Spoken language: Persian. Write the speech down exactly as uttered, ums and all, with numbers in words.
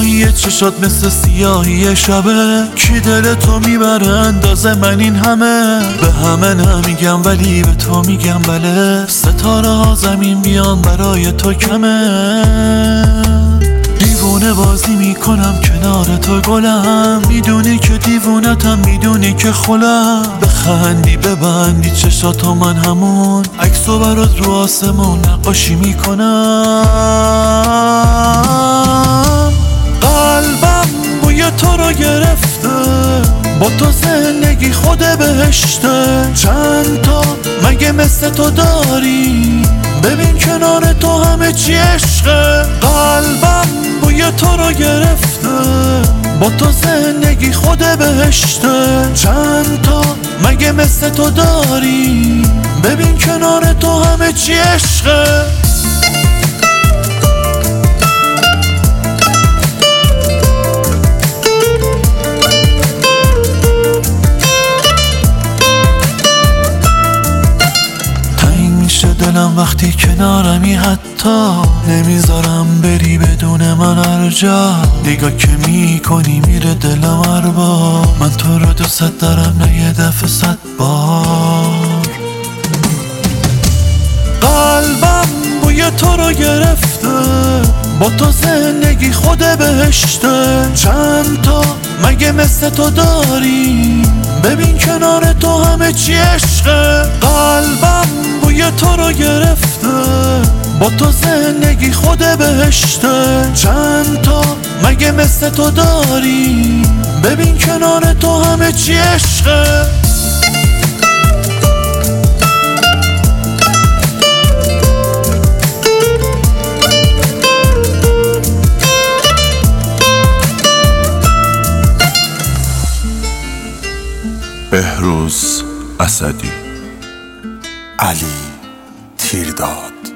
سیاهی چشات مثل سیاهی شبه، کی دل تو میبره اندازه من این همه؟ به همه نمیگم ولی به تو میگم بله، ستاره ها زمین بیان برای تو کمه. دیوونه بازی میکنم کنار تو گلم، میدونی که دیوونتم، میدونی که خلم. بخندی ببندی چشاتو من همون عکسو برات رو آسمون نقاشی میکنم. قلبم بوی تو رو گرفته، با تو زندگی خود بهشته. چند تا مگه مثل تو داری؟ ببین کنار تو همه چی عشقه. قلبم بوی تو رو گرفته، با تو زندگی خود بهشته. چند تا مگه مثل تو داری؟ ببین کنار تو همه چی عشقه. دلم وقتی کنارمی، حتی نمیذارم بری بدون من هر جا. نگاه که میکنی میره دلم هر بار، من تو رو دوست دارم نه یه دفعه صد بار. قلبم بوی تو رو گرفته، با تو زندگی خود بهشته. چند تا مگه مثل تو داری؟ ببین کنار تو همه چی عشقه. قلبم بوی تو رو گرفته، با تو زندگی خود بهشته. چند تا مگه مثل تو داری؟ ببین کنار تو همه چی عشقه. بهروز اسدی، علی تیرداد.